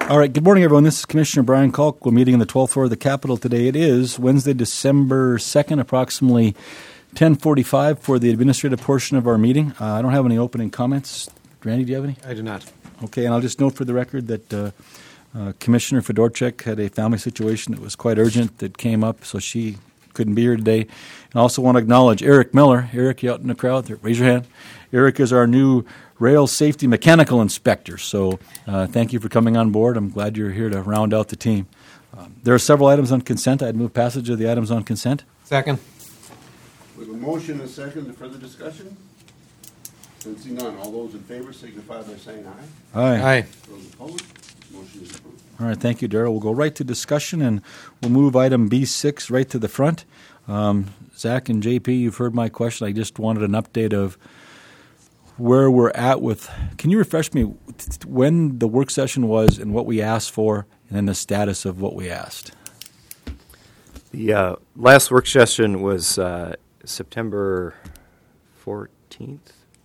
All right, good morning, everyone. This is Commissioner Brian Kalk. We're meeting on the 12th floor of the Capitol today. It is Wednesday, December 2nd, approximately 10:45 for the administrative portion of our meeting. I don't have any opening comments. Randy, do you have any? I do not. Okay, and I'll just note for the record that Commissioner Fedorchak had a family situation that was quite urgent that came up, so she couldn't be here today. And I also want to acknowledge Eric Miller. Eric, you out in the crowd there? Raise your hand. Eric is our new rail safety mechanical inspector. So thank you for coming on board. I'm glad you're here to round out the team. There are several items on consent. I'd move passage of the items on consent. Second. We have a motion and a second. Further discussion? Seeing none. All those in favor signify by saying aye. Aye. Those opposed? Motion is approved. All right, thank you, Darrell. We'll go right to discussion, and we'll move item B6 right to the front. Zach and JP, you've heard my question. I just wanted an update of where we're at with, can you refresh me when the work session was and what we asked for and then the status of what we asked? The last work session was September 14th.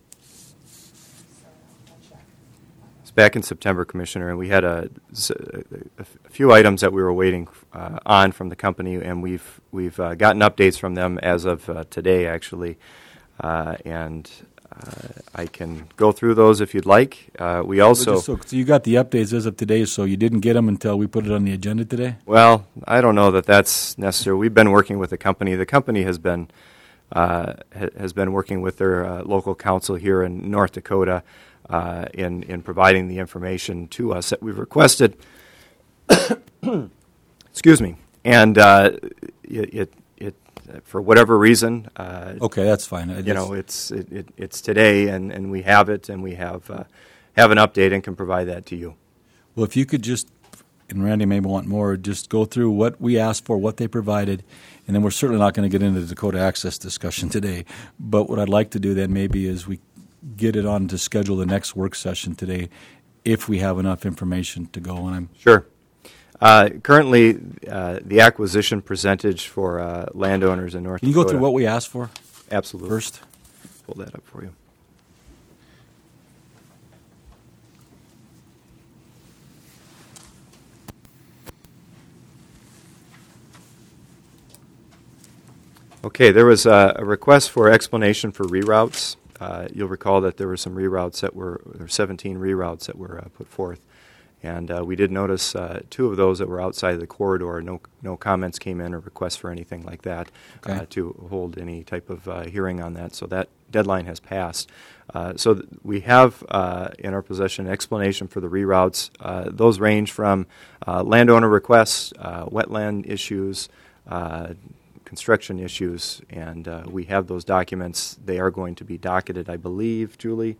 It's back in September, Commissioner, and we had a few items that we were waiting on from the company, and we've gotten updates from them as of today, actually, and I can go through those if you'd like. We also so you got the updates as of today, so you didn't get them until we put it on the agenda today? Well, I don't know that that's necessary. We've been working with the company. The company has been working with their local council here in North Dakota in providing the information to us that we've requested. Excuse me. And it for whatever reason. Okay, that's fine. It's today, and we have it, and we have an update and can provide that to you. Well, if you could just, and Randy may want more, just go through what we asked for, what they provided, and then we're certainly not going to get into the Dakota Access discussion today. But what I'd like to do then maybe is we get it on to schedule the next work session today if we have enough information to go. And Sure. Currently, the acquisition percentage for landowners in North Dakota. Can you go through what we asked for? Absolutely. First? Pull that up for you. Okay, there was a request for explanation for reroutes. You'll recall that there were some reroutes that there were 17 reroutes that were put forth. And we did notice two of those that were outside of the corridor. No comments came in or requests for anything like that to hold any type of hearing on that. So that deadline has passed. We have in our possession an explanation for the reroutes. Those range from landowner requests, wetland issues, construction issues, and we have those documents. They are going to be docketed, I believe, Julie.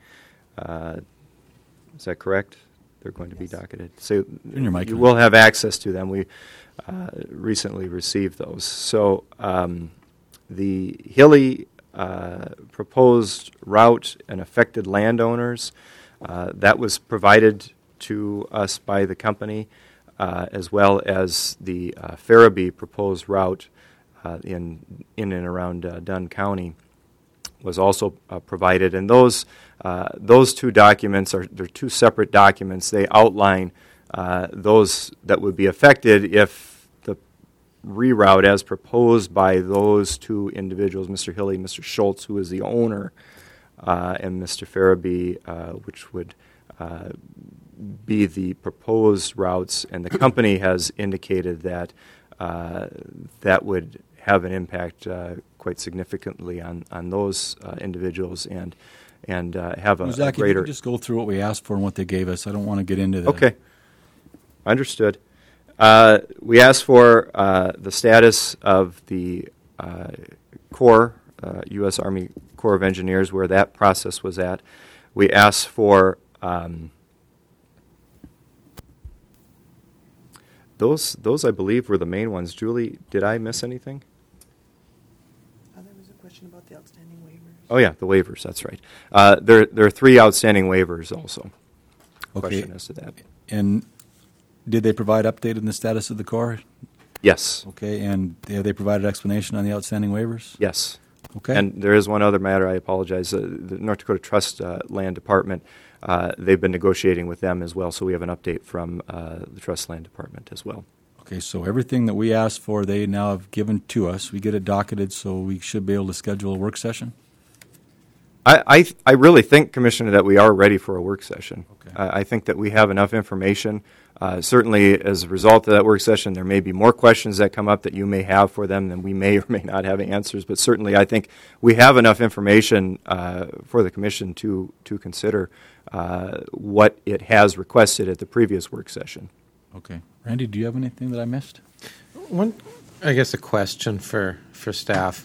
Is that correct? They're going to be docketed. So you will have access to them. We recently received those. So the Hilly proposed route and affected landowners, that was provided to us by the company, as well as the Farabee proposed route in and around Dunn County was also provided, and those two documents they're two separate documents. They outline those that would be affected if the reroute, as proposed by those two individuals, Mr. Hilly, Mr. Schultz, who is the owner, and Mr. Farabee, which would be the proposed routes, and the company has indicated that that would have an impact quite significantly on those individuals and have a Zach, greater. If you could just go through what we asked for and what they gave us. I don't want to get into that. Okay, understood. We asked for the status of the Corps, U.S. Army Corps of Engineers, where that process was at. We asked for those I believe were the main ones. Julie, did I miss anything? There was a question about the outstanding waivers. Oh yeah, the waivers. That's right. There are 3 outstanding waivers also. Okay. Question as to that. And did they provide update on the status of the Corps? Yes. Okay, and have they provided explanation on the outstanding waivers? Yes. Okay. And there is one other matter. I apologize. The North Dakota Trust Land Department they've been negotiating with them as well, so we have an update from the Trust Land Department as well. Okay, so everything that we asked for, they now have given to us. We get it docketed, so we should be able to schedule a work session? I really think, Commissioner, that we are ready for a work session. Okay. I think that we have enough information. Certainly, as a result of that work session, there may be more questions that come up that you may have for them than we may or may not have answers. But certainly, I think we have enough information for the Commission to consider what it has requested at the previous work session. Okay. Randy, do you have anything that I missed? I guess a question for staff.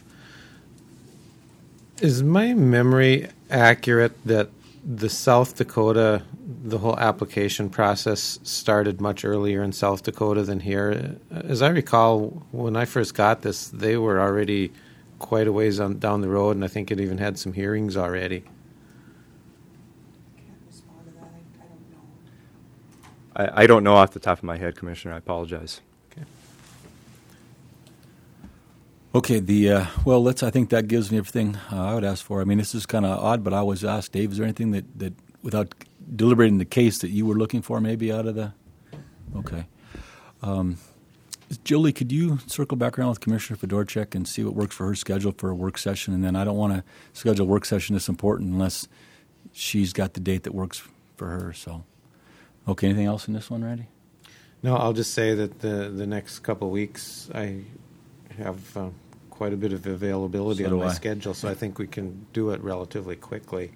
Is my memory accurate that the South Dakota, the whole application process started much earlier in South Dakota than here? As I recall, when I first got this, they were already quite a ways down the road, and I think it even had some hearings already. Can't respond to that. I don't know. I don't know off the top of my head, Commissioner. I apologize. Okay, I think that gives me everything I would ask for. I mean, this is kind of odd, but I always ask Dave, is there anything that without deliberating the case that you were looking for maybe out of the? Okay. Julie, could you circle back around with Commissioner Fedorchak and see what works for her schedule for a work session? And then I don't want to schedule a work session that's important unless she's got the date that works for her. So, okay, anything else in this one, Randy? No, I'll just say that the next couple of weeks I have quite a bit of availability So on do my I. schedule, so I think we can do it relatively quickly.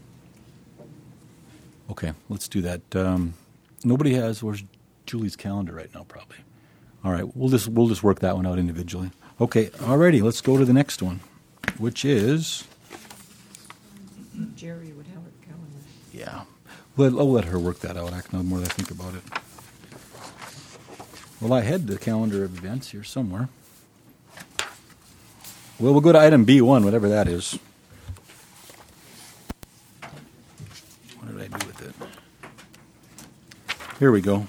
Okay, let's do that. Nobody has. Where's Julie's calendar right now? Probably. All right, we'll just work that one out individually. Okay, alrighty. Let's go to the next one, which is Jerry would have a calendar. yeah. Well, I'll let her work that out. I can know more than I think about it. Well, I had the calendar of events here somewhere. Well, we'll go to item B1, whatever that is. What did I do with it? Here we go.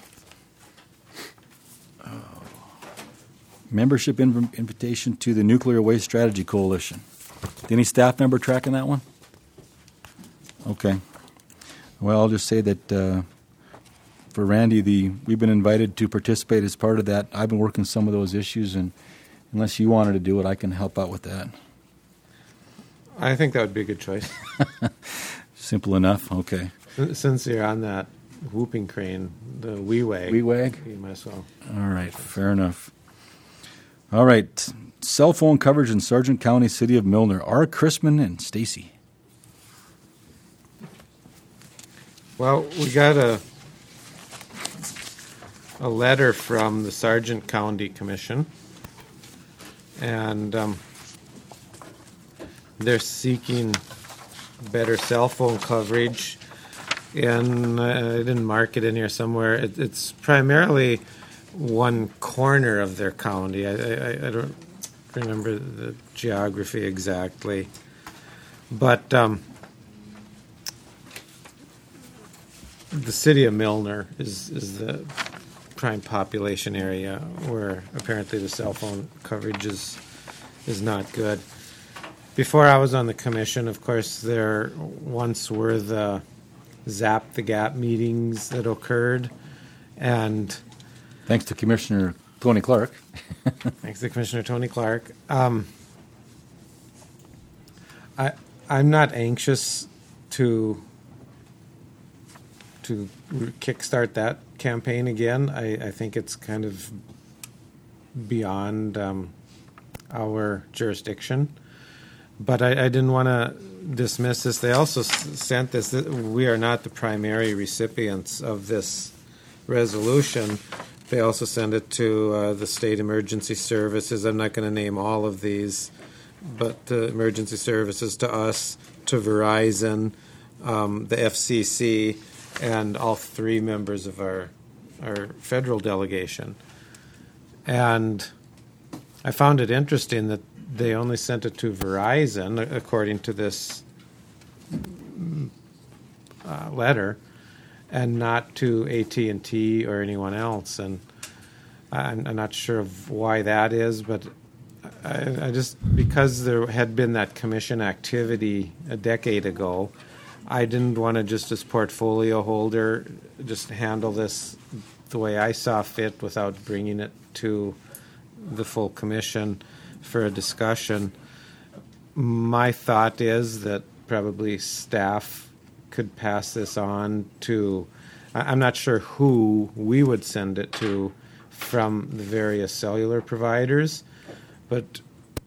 Membership invitation to the Nuclear Waste Strategy Coalition. Any staff member tracking that one? Okay. Well, I'll just say that for Randy, we've been invited to participate as part of that. I've been working some of those issues, and unless you wanted to do it, I can help out with that. I think that would be a good choice. Simple enough. Okay. Since you're on that whooping crane, the WeWag. WeWag? You might as well. All right. Fair enough. All right. Cell phone coverage in Sargent County, City of Milner. R. Chrisman and Stacy. Well, we got a letter from the Sargent County Commission, and they're seeking better cell phone coverage. And I didn't mark it in here somewhere. It's primarily one corner of their county. I don't remember the geography exactly, but the city of Milner is the prime population area where apparently the cell phone coverage is not good. Before I was on the commission, of course, there once were the Zap the Gap meetings that occurred, and Thanks to Commissioner Tony Clark. thanks to Commissioner Tony Clark. I'm not anxious to kickstart that campaign again. I think it's kind of beyond our jurisdiction. But I didn't want to dismiss this. They also sent this. We are not the primary recipients of this resolution. They also sent it to the state emergency services. I'm not going to name all of these, but the emergency services to us, to Verizon, the FCC, and all three members of our federal delegation. And I found it interesting that they only sent it to Verizon, according to this letter, and not to AT&T or anyone else. And I'm not sure of why that is, but I just, because there had been that commission activity a decade ago, I didn't want to just as portfolio holder just handle this the way I saw fit without bringing it to the full commission for a discussion. My thought is that probably staff could pass this on to, I'm not sure who we would send it to from the various cellular providers, but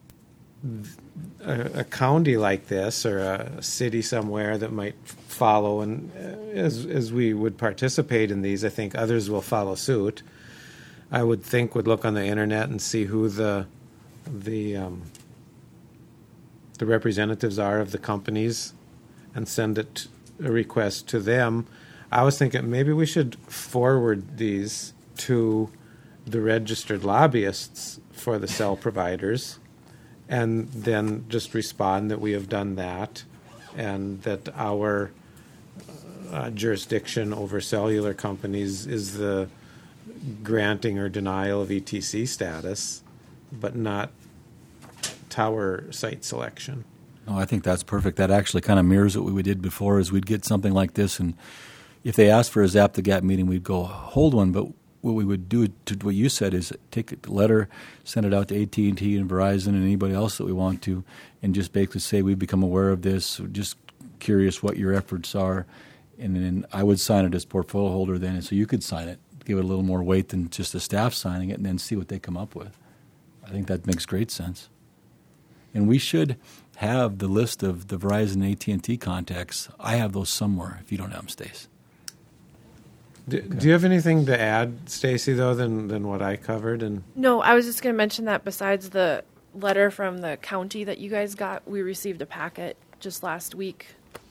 a county like this or a city somewhere that might follow, and as we would participate in these, I think others will follow suit. I would think would look on the internet and see who the representatives are of the companies and send it a request to them. I was thinking maybe we should forward these to the registered lobbyists for the cell providers and then just respond that we have done that and that our jurisdiction over cellular companies is the granting or denial of ETC status, but not tower site selection. Oh, I think that's perfect. That actually kind of mirrors what we did before. Is we'd get something like this, and if they asked for a Zap the Gap meeting, we'd go hold one. But what we would do to what you said is take a letter, send it out to AT&T and Verizon and anybody else that we want to, and just basically say we've become aware of this. We're just curious what your efforts are, and then I would sign it as portfolio holder then, and so you could sign it, give it a little more weight than just the staff signing it, and then see what they come up with. I think that makes great sense. And we should have the list of the Verizon and AT&T contacts. I have those somewhere if you don't have them, Stace. Do you have anything to add, Stacy, though, than what I covered? And No, I was just going to mention that besides the letter from the county that you guys got, we received a packet just last week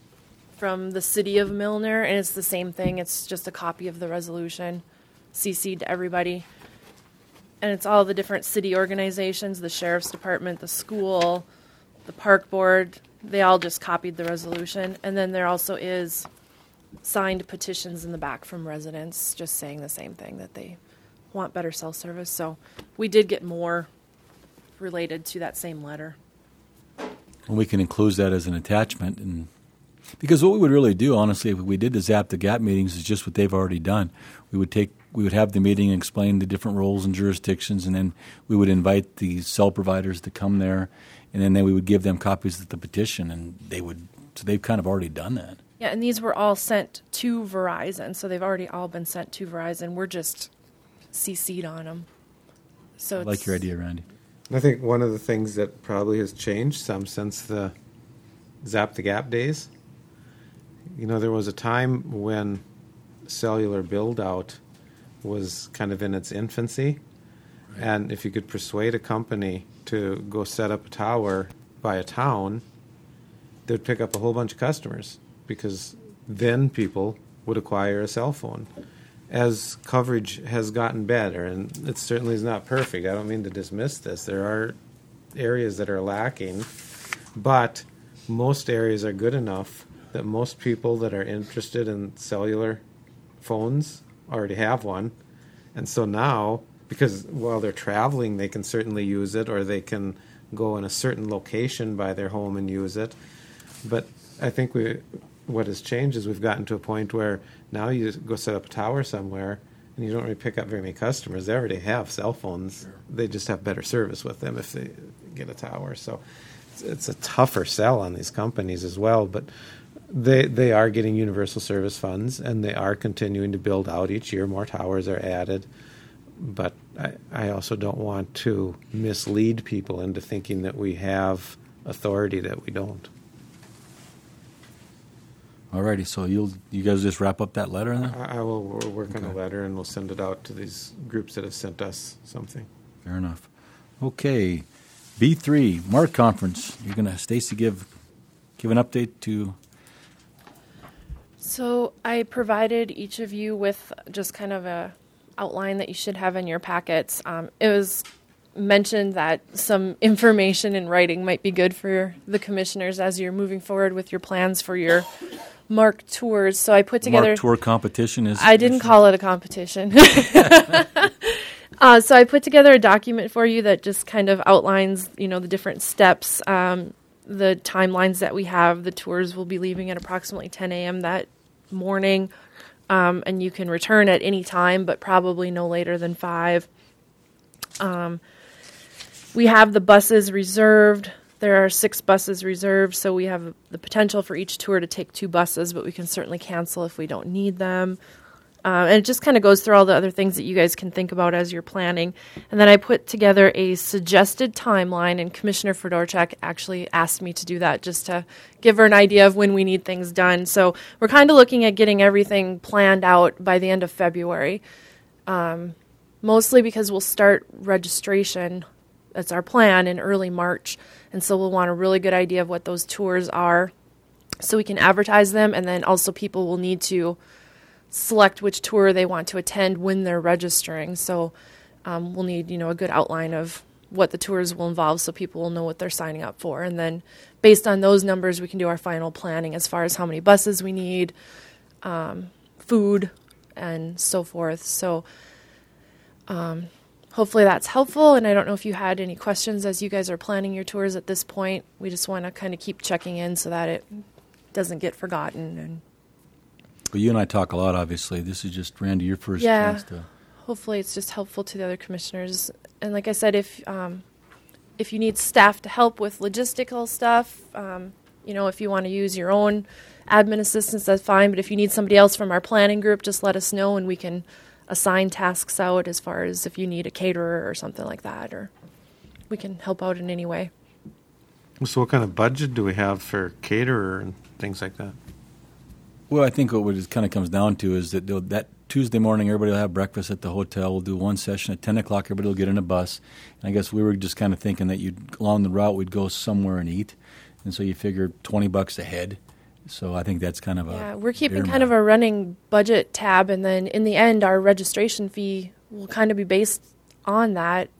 from the city of Milner, and it's the same thing. It's just a copy of the resolution, CC'd to everybody. And it's all the different city organizations, the sheriff's department, the school, the park board. They all just copied the resolution. And then there also is signed petitions in the back from residents just saying the same thing, that they want better cell service. So we did get more related to that same letter. And we can include that as an attachment. And because what we would really do, honestly, if we did the Zap the Gap meetings, is just what they've already done. We would have the meeting and explain the different roles and jurisdictions, and then we would invite the cell providers to come there, and then we would give them copies of the petition, and so they've kind of already done that. Yeah, and these were all sent to Verizon, so they've already all been sent to Verizon. We're just CC'd on them. So I like your idea, Randy. I think one of the things that probably has changed some since the Zap the Gap days, there was a time when cellular build-out was kind of in its infancy, right. And if you could persuade a company to go set up a tower by a town, they would pick up a whole bunch of customers, because then people would acquire a cell phone. As coverage has gotten better, and it certainly is not perfect, I don't mean to dismiss this, there are areas that are lacking, but most areas are good enough that most people that are interested in cellular phones already have one. And so now, because while they're traveling, they can certainly use it, or they can go in a certain location by their home and use it. But I think what has changed is we've gotten to a point where now you go set up a tower somewhere and you don't really pick up very many customers. They already have cell phones. Sure. They just have better service with them if they get a tower. So it's a tougher sell on these companies as well. But they are getting universal service funds, and they are continuing to build out each year. More towers are added. But I also don't want to mislead people into thinking that we have authority that we don't. All righty, so you guys just wrap up that letter then? I will work on a letter, and we'll send it out to these groups that have sent us something. Fair enough. Okay, B3, MARC conference. You're going to, Stacy, give an update to... So I provided each of you with just kind of a outline that you should have in your packets. It was mentioned that some information in writing might be good for the commissioners as you're moving forward with your plans for your MARC tours. So I put together... MARC tour competition is... I didn't call it a competition. So I put together a document for you that just kind of outlines, the different steps. the timelines that we have, the tours will be leaving at approximately 10 a.m. that morning, and you can return at any time, but probably no later than 5. We have the buses reserved. There are 6 buses reserved, so we have the potential for each tour to take 2 buses, but we can certainly cancel if we don't need them. And it just kind of goes through all the other things that you guys can think about as you're planning. And then I put together a suggested timeline, and Commissioner Fedorchak actually asked me to do that just to give her an idea of when we need things done. So we're kind of looking at getting everything planned out by the end of February, mostly because we'll start registration. That's our plan in early March. And so we'll want a really good idea of what those tours are so we can advertise them. And then also people will need to select which tour they want to attend when they're registering. So we'll need, a good outline of what the tours will involve so people will know what they're signing up for. And then based on those numbers, we can do our final planning as far as how many buses we need, food, and so forth. So hopefully that's helpful. And I don't know if you had any questions as you guys are planning your tours at this point. We just want to kind of keep checking in so that it doesn't get forgotten. And well, you and I talk a lot, obviously. This is just, Randy, your first chance to... Hopefully it's just helpful to the other commissioners. And like I said, if you need staff to help with logistical stuff, if you want to use your own admin assistants, that's fine. But if you need somebody else from our planning group, just let us know and we can assign tasks out as far as if you need a caterer or something like that, or we can help out in any way. So what kind of budget do we have for caterer and things like that? Well, I think what it kind of comes down to is that Tuesday morning, everybody will have breakfast at the hotel. We'll do one session at 10 o'clock. Everybody will get in a bus. And I guess we were just kind of thinking that along the route, we'd go somewhere and eat. And so you figure $20 a head. So I think that's kind of we're keeping kind of a running budget tab. And then in the end, our registration fee will kind of be based on that.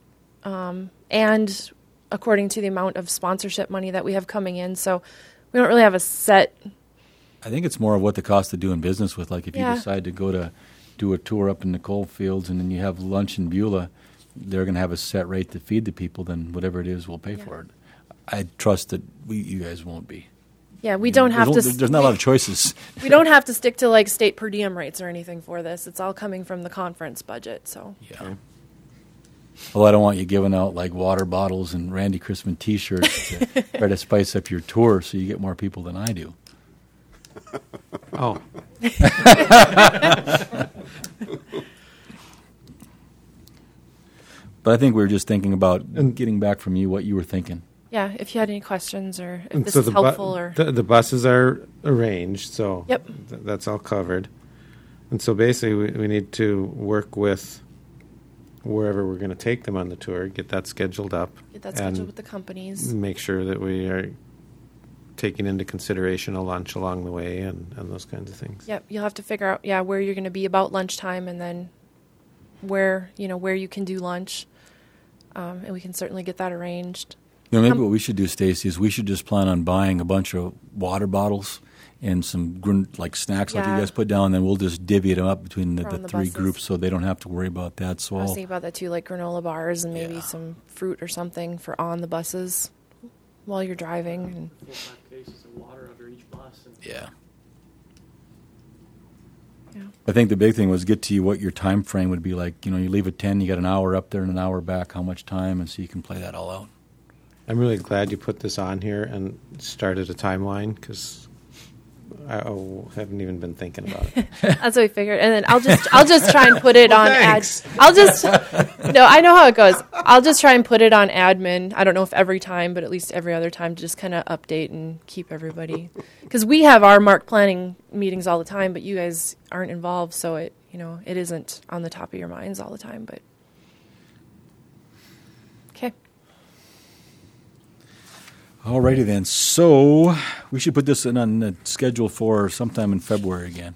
And according to the amount of sponsorship money that we have coming in. So we don't really have a set... I think it's more of what the cost of doing business with. Like if you decide to go to do a tour up in the coal fields and then you have lunch in Beulah, they're going to have a set rate to feed the people, then whatever it is, we'll pay for it. I trust that you guys won't be. Yeah, we don't have to... There's not a lot of choices. We don't have to stick to like state per diem rates or anything for this. It's all coming from the conference budget, so... Yeah. Well, I don't want you giving out like water bottles and Randy Chrisman T-shirts to try to spice up your tour so you get more people than I do. Oh. But I think we were just thinking about getting back from you what you were thinking. Yeah, if you had any questions or if this is helpful. The buses are arranged, so yep. That's all covered. And so basically we need to work with wherever we're going to take them on the tour, get that scheduled up. Get that scheduled with the companies. Make sure that we are taking into consideration a lunch along the way and those kinds of things. Yep, you'll have to figure out where you're going to be about lunchtime and then where you can do lunch, and we can certainly get that arranged. Maybe what we should do, Stacy, is we should just plan on buying a bunch of water bottles and some snacks like you guys put down, and then we'll just divvy them up between the three buses. Groups so they don't have to worry about that. So I was thinking about that too, like granola bars and maybe some fruit or something for on the buses while you're driving. And 4 or 5 cases of water under each bus. Yeah. I think the big thing was get to you what your time frame would be like. You leave at 10, you got an hour up there and an hour back, how much time, and so you can play that all out. I'm really glad you put this on here and started a timeline because I haven't even been thinking about it. That's what we figured. And then I'll just try and put it on thanks. I know how it goes. I'll just try and put it on admin. I don't know if every time, but at least every other time to just kind of update and keep everybody. Because we have our MARC planning meetings all the time, but you guys aren't involved, so it isn't on the top of your minds all the time. But okay. Alrighty then. So we should put this on the schedule for sometime in February again,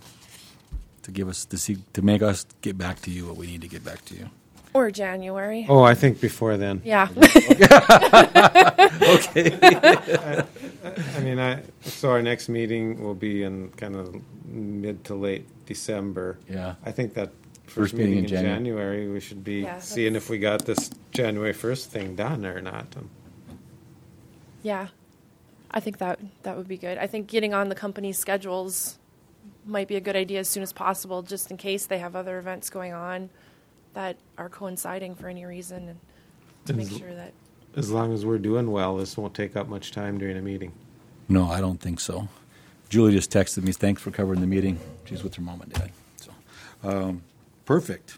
to make us get back to you what we need to get back to you. Or January. Oh, I think before then. Yeah. Okay. So our next meeting will be in kind of mid to late December. Yeah. I think that first meeting in January we should be seeing if we got this January 1st thing done or not. Yeah. I think that would be good. I think getting on the company's schedules might be a good idea as soon as possible, just in case they have other events going on that are coinciding for any reason, and to make sure that. As long as we're doing well, this won't take up much time during a meeting. No, I don't think so. Julie just texted me, thanks for covering the meeting. She's with her mom and dad. So, perfect.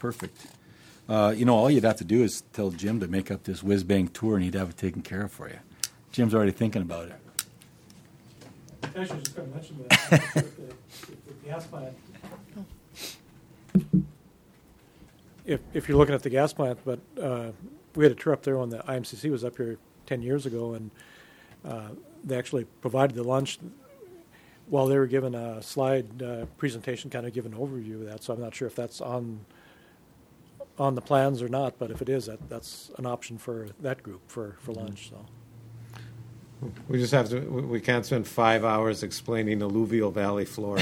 All you'd have to do is tell Jim to make up this whiz-bang tour, and he'd have it taken care of for you. Jim's already thinking about it. Actually, I was just going to mention that with the gas plant. If you're looking at the gas plant, but we had a tour up there when the IMCC was up here 10 years ago, and they actually provided the lunch while they were given a slide presentation, kind of give an overview of that. So I'm not sure if that's on the plans or not, but if it is, that's an option for that group for lunch. So. We just have to. We can't spend 5 hours explaining alluvial valley floors.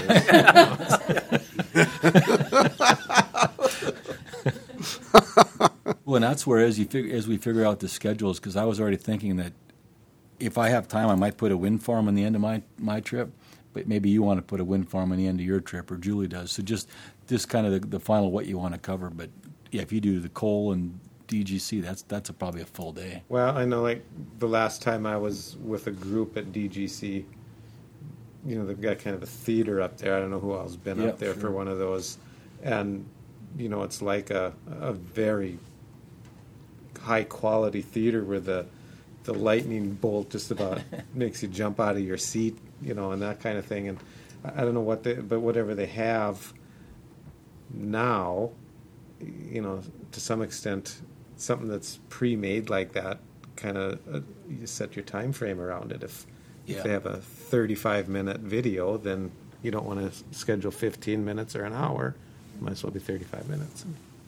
Well, and that's where as we figure out the schedules, because I was already thinking that if I have time, I might put a wind farm on the end of my trip, but maybe you want to put a wind farm on the end of your trip, or Julie does. So just kind of the final what you want to cover. But yeah, if you do the coal and DGC, that's probably a full day. Well, I know, like the last time I was with a group at DGC, they've got kind of a theater up there. I don't know who else been up there for one of those, and it's like a very high quality theater where the lightning bolt just about makes you jump out of your seat, and that kind of thing. And I don't know but whatever they have now, to some extent, something that's pre-made like that, kind of you set your time frame around it. If they have a 35-minute video, then you don't want to schedule 15 minutes or an hour. It might as well be 35 minutes.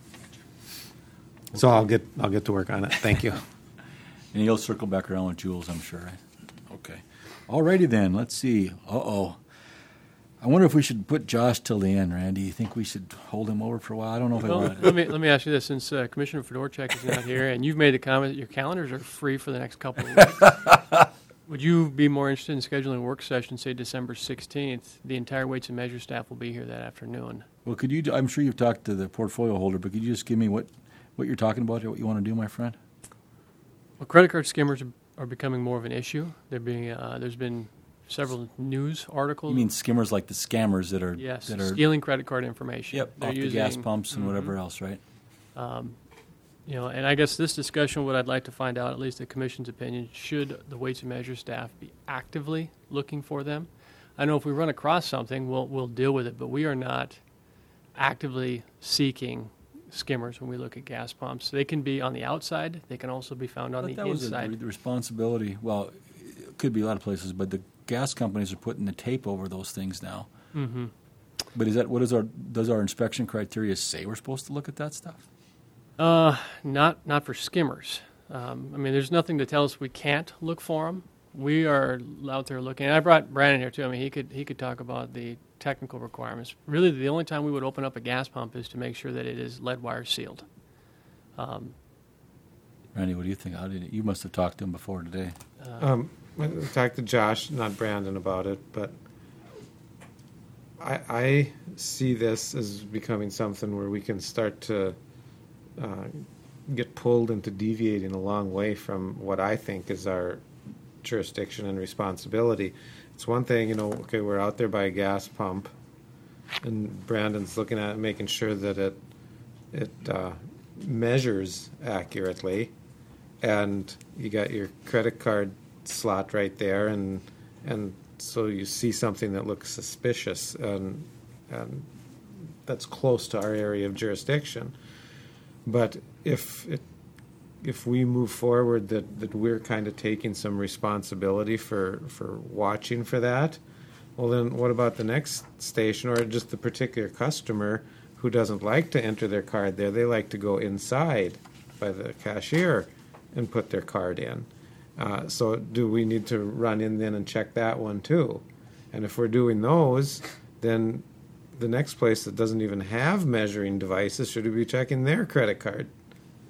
So I'll get to work on it. Thank you. And you'll circle back around with Jules, I'm sure. Okay. All righty then. Let's see. I wonder if we should put Josh till the end, Randy. You think we should hold him over for a while? I don't know if I want to. Let me ask you this. Since Commissioner Fedorchak is not here, and you've made the comment that your calendars are free for the next couple of weeks, would you be more interested in scheduling a work session, say December 16th? The entire Weights and Measures staff will be here that afternoon. Well, could you? I'm sure you've talked to the portfolio holder, but could you just give me what you're talking about here, what you want to do, my friend? Well, credit card skimmers are becoming more of an issue. There's been several news articles. You mean skimmers like the scammers that are stealing credit card information? Yep, off the gas pumps and whatever else, right? And I guess this discussion, what I'd like to find out, at least the Commission's opinion, should the Weights and Measures staff be actively looking for them? I know if we run across something, we'll deal with it, but we are not actively seeking skimmers when we look at gas pumps. They can be on the outside. They can also be found on the inside. Was the responsibility. Well, it could be a lot of places, but the gas companies are putting the tape over those things now. Mm-hmm. But does our inspection criteria say we're supposed to look at that stuff? Not for skimmers. There's nothing to tell us we can't look for them. We are out there looking. And I brought Brandon here too. I mean, he could talk about the technical requirements. Really, the only time we would open up a gas pump is to make sure that it is lead wire sealed. Randy, what do you think? You must have talked to him before today. I talked to Josh, not Brandon, about it, but I see this as becoming something where we can start to get pulled into deviating a long way from what I think is our jurisdiction and responsibility. It's one thing, we're out there by a gas pump, and Brandon's looking at it, making sure that it measures accurately, and you got your credit card slot right there, and so you see something that looks suspicious, and that's close to our area of jurisdiction. But if we move forward that we're kind of taking some responsibility for watching for that, well then what about the next station or just the particular customer who doesn't like to enter their card there? They like to go inside by the cashier and put their card in. So do we need to run in then and check that one too? And if we're doing those, then the next place that doesn't even have measuring devices, should we be checking their credit card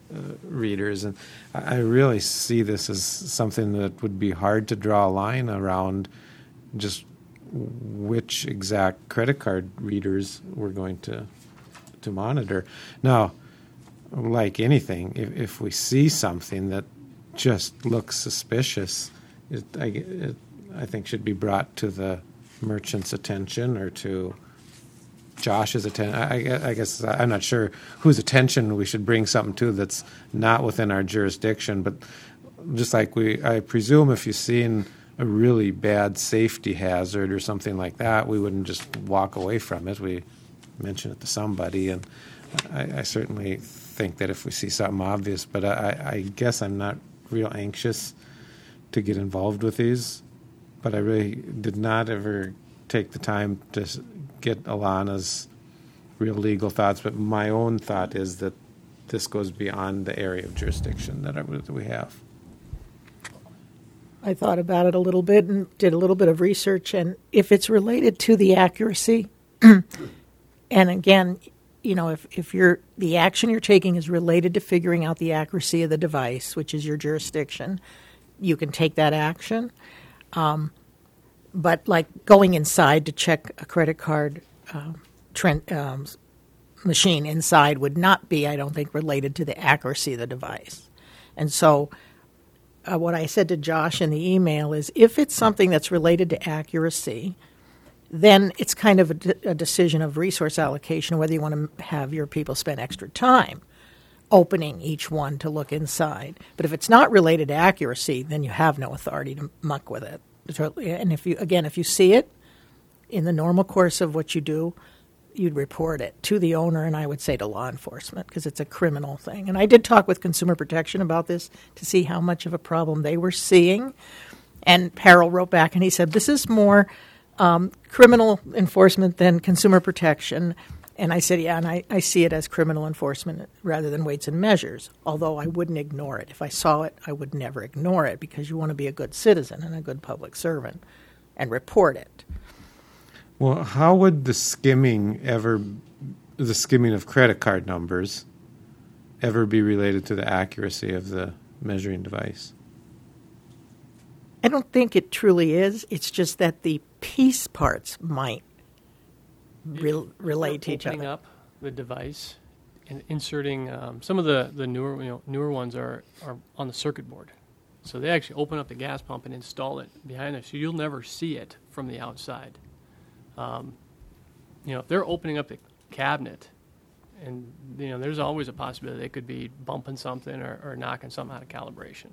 readers. And I really see this as something that would be hard to draw a line around just which exact credit card readers we're going to monitor. Now, like anything, if we see something that just looks suspicious, I think should be brought to the merchant's attention or to Josh's attention. I guess I'm not sure whose attention we should bring something to that's not within our jurisdiction, but just like I presume if you've seen a really bad safety hazard or something like that, we wouldn't just walk away from it. We mention it to somebody, and I certainly think that if we see something obvious, but I guess I'm not real anxious to get involved with these, but I really did not ever take the time to get Alana's real legal thoughts, but my own thought is that this goes beyond the area of jurisdiction that we have. I thought about it a little bit and did a little bit of research, and if it's related to the accuracy, and again, you know, if the action you're taking is related to figuring out the accuracy of the device, which is your jurisdiction, you can take that action. But like going inside to check a credit card machine inside would not be, I don't think, related to the accuracy of the device. And so what I said to Josh in the email is if it's something that's related to accuracy, then it's kind of a decision of resource allocation, whether you want to have your people spend extra time opening each one to look inside. But if it's not related to accuracy, then you have no authority to muck with it. And if you see it in the normal course of what you do, you'd report it to the owner, and I would say to law enforcement, because it's a criminal thing. And I did talk with Consumer Protection about this to see how much of a problem they were seeing. And Harold wrote back, and he said, this is more criminal enforcement than consumer protection. And I said, yeah, and I see it as criminal enforcement rather than weights and measures, although I wouldn't ignore it. If I saw it, I would never ignore it because you want to be a good citizen and a good public servant and report it. Well, how would the skimming of credit card numbers ever be related to the accuracy of the measuring device? I don't think it truly is. It's just that the piece parts might relate to each other. Opening up the device and inserting some of the newer ones are on the circuit board, so they actually open up the gas pump and install it behind there, so you'll never see it from the outside. If they're opening up the cabinet, and there's always a possibility they could be bumping something or knocking something out of calibration.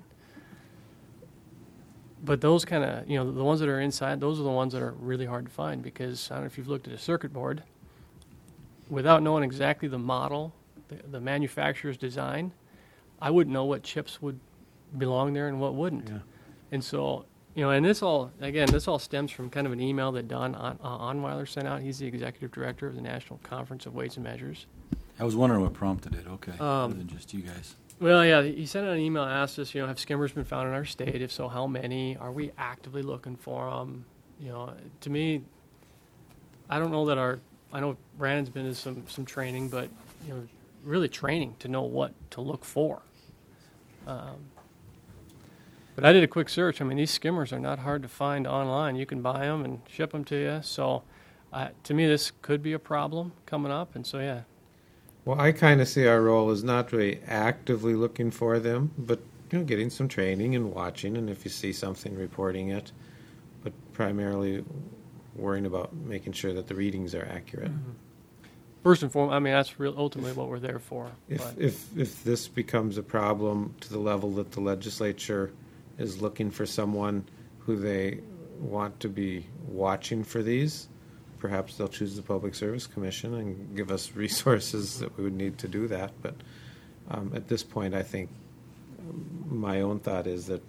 But those kind of, the ones that are inside, those are the ones that are really hard to find because I don't know if you've looked at a circuit board. Without knowing exactly the model, the manufacturer's design, I wouldn't know what chips would belong there and what wouldn't. Yeah. And so, and this all stems from kind of an email that Don Onweiler sent out. He's the executive director of the National Conference of Weights and Measures. I was wondering what prompted it. Okay, other than just you guys. Well, yeah, he sent out an email and asked us, have skimmers been found in our state? If so, how many? Are we actively looking for them? To me, I don't know that I know Brandon's been to some training, but, really training to know what to look for. But I did a quick search. I mean, these skimmers are not hard to find online. You can buy them and ship them to you. So, to me, this could be a problem coming up. And so, yeah. Well, I kind of see our role as not really actively looking for them, but getting some training and watching, and if you see something, reporting it, but primarily worrying about making sure that the readings are accurate. Mm-hmm. First and foremost, I mean, that's ultimately what we're there for. If this becomes a problem to the level that the legislature is looking for someone who they want to be watching for these, perhaps they'll choose the Public Service Commission and give us resources that we would need to do that. But at this point, I think my own thought is that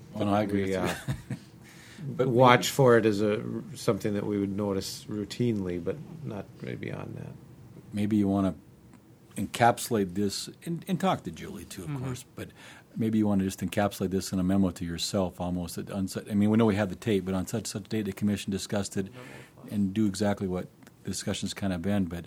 but watch for it as something that we would notice routinely, but not really beyond that. Maybe you want to encapsulate this, and talk to Julie too, of course, but maybe you want to just encapsulate this in a memo to yourself almost. We know we have the tape, but on such date the Commission discussed it and do exactly what the discussion's kind of been. But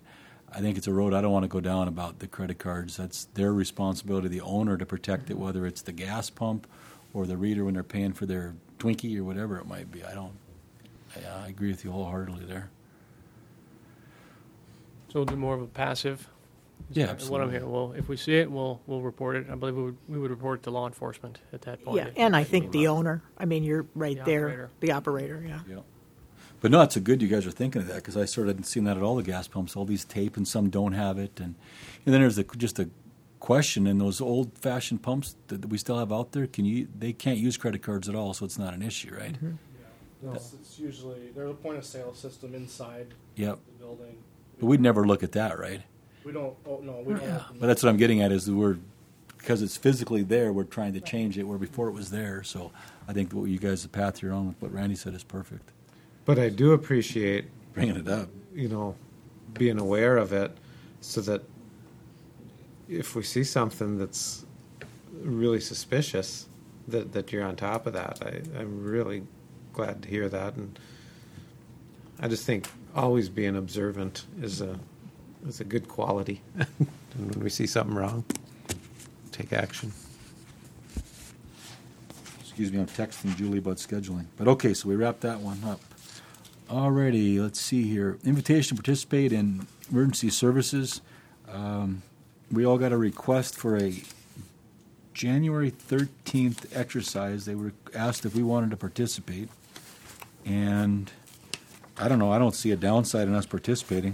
I think it's a road I don't want to go down about the credit cards. That's their responsibility, the owner, to protect it, whether it's the gas pump or the reader when they're paying for their Twinkie or whatever it might be. I agree with you wholeheartedly there. So we'll do more of a passive. Yeah, What I'm absolutely. hearing. Well, if we see it, we'll report it. I believe we would report it to law enforcement at that point. Yeah, and I think the owner, I mean, you're right The there, operator. the operator, yeah. Yeah. But no, it's a good you guys are thinking of that, because I sort of hadn't seen that at all the gas pumps, all these tape, and some don't have it. And then there's just a question, in those old-fashioned pumps that we still have out there, they can't use credit cards at all, so it's not an issue, right? Mm-hmm. No, it's usually, there's a point of sale system inside Yep. the building. But we'd never look at that, right? We don't, oh, no, we don't. Yeah. But that's what I'm getting at, is because it's physically there, we're trying to change it where before it was there. So I think what you guys, the path you're on with what Randy said is perfect. But I do appreciate, Bringing it up. being aware of it, so that if we see something that's really suspicious, that you're on top of that. I'm really glad to hear that, and I just think always being observant is a good quality. And when we see something wrong, take action. Excuse me, I'm texting Julie about scheduling. But okay, so we wrapped that one up. Alrighty, let's see here. Invitation to participate in emergency services. We all got a request for a January 13th exercise. They were asked if we wanted to participate. And I don't know, I don't see a downside in us participating.